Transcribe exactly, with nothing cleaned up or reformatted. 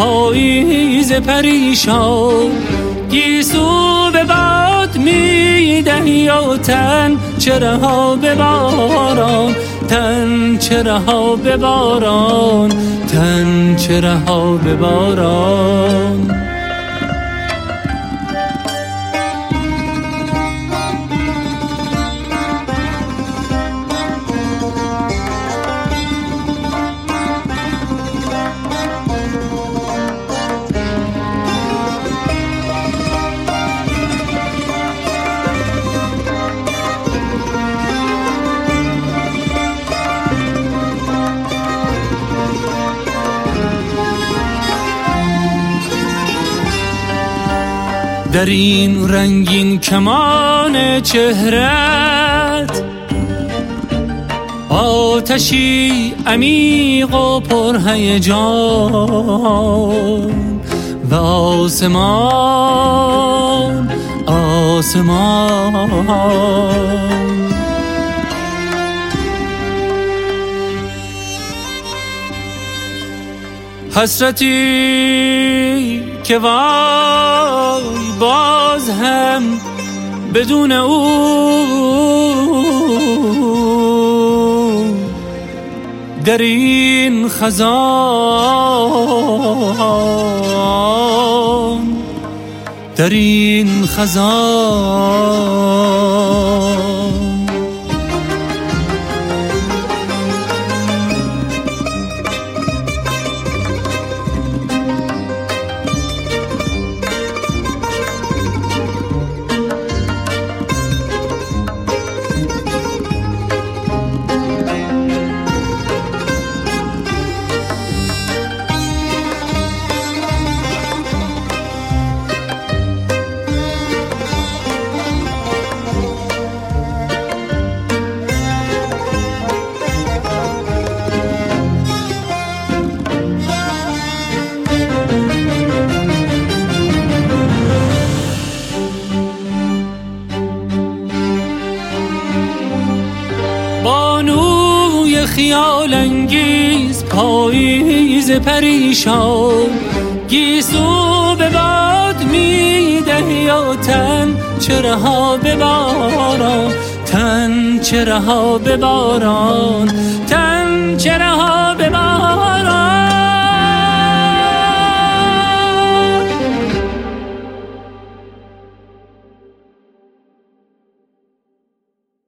پاییز پریشان، گیسو به باد میدهی و تن چرا به باران، تن چرا به باران، تن چرا به باران. در این رنگین کمان چهرت آتشی عمیق و پرهیجان و آسمان آسمان. حسرتی که وای باز هم بدون او در این خزان، در این خزان. بانوی خیال انگیز پاییز پریشان، گیسو به باد میدهی و تن چرا به باران، تن چرا به باران، تن چرا